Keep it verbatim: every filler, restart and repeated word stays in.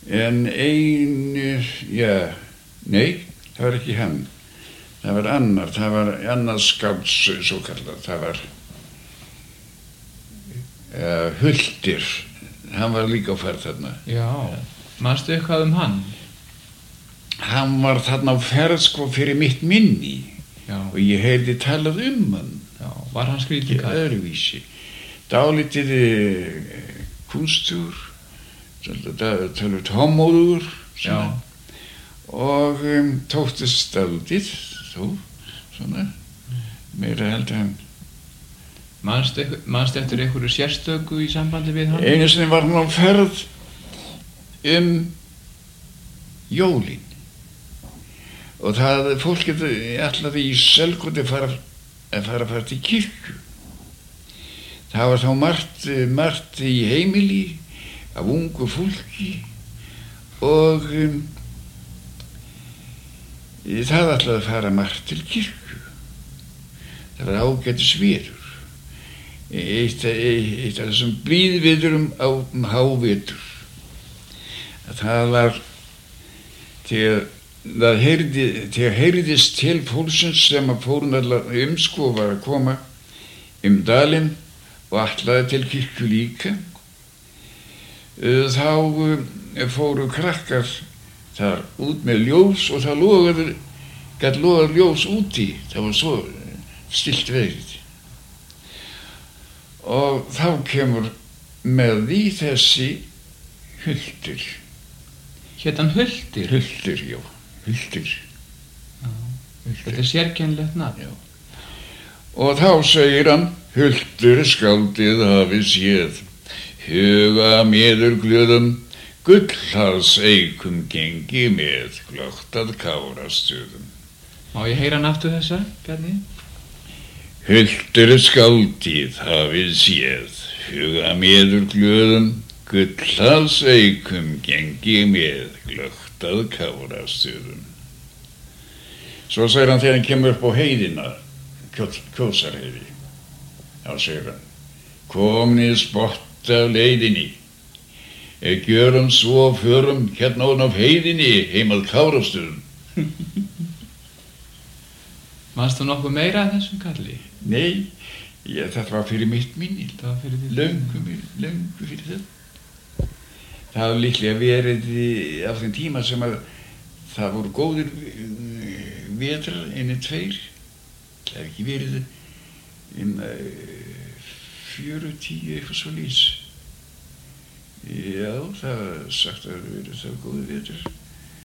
En ein, já, nei, það var ekki hann. Það var annar, það var annars skálds svo kallar, það var uh, Hultir, hann var líka á ferð þarna. Já, manstu eitthvað um hann? Hann var þarna á ferð sko fyrir mitt minni. Já. Og ég heyrði talað um hann. Já, var hann skrýtinn Ekki kall? öðruvísi. Dálítið uh, kunstur, tölvöld homóður, Já. og um, tóktist dálítið, þó, svona, meira heldur hann. Manstu, manstu eftir einhverju sérstöku í sambandi við hann? Einu sinni var hann á ferð um jólin og það fólkið ætlaði í Selkoti að fara að fara að fara til kirkju. Það var þá margt, margt í heimili af ungu fólki og um, það ætlaði að fara margt til kirkju. Það var ágætis veður. Eitt, eitt af þessum blíðviðrum á um hávetur. Það var þegar það heyrði, þegar heyrðist til fólksins sem að fórum allar um sko var að koma um dalinn og ætlaði til kirkju líka. Þá fóru krakkar þar út með ljós og það logaði, gat logað ljós úti, það var svo stillt veðrið. Og þá kemur með því þessi Hultur. Hét hann Hultir? Hultur, já, Hultur. Já. Þetta er sérkennilegt nafn. Já. Og þá segir hann, Hultur skáldið hafi séð, huga meður glöðum, gullhals eikum gengi með, glögt að kárastöðum. Má ég heyra hann aftur þessa, Bjarni? Hultur skáldið hafið séð, huga meður glöðum, gullhals eikum gengi með, glögt að kárastöðum. Svo segir hann þegar hann kemur upp á heiðina, Kjósarheiði. Þá segir hann, komnið spott af leiðinni, gjörum svo förum hérna ofan af heiðinni heim að Kárastöðum. Manstu nokkuð meira af þessum kalli? Nei, ég, þetta var fyrir mitt minni. Það var fyrir því? Löngu, löngu fyrir það. Það var líklega verið á þeim tíma sem að það voru góðir vetrar, einu tveir. Það hefði ekki verið um fjörutíu eitthvað svo lýs. Já, það var sagt að það verið það góði vetur.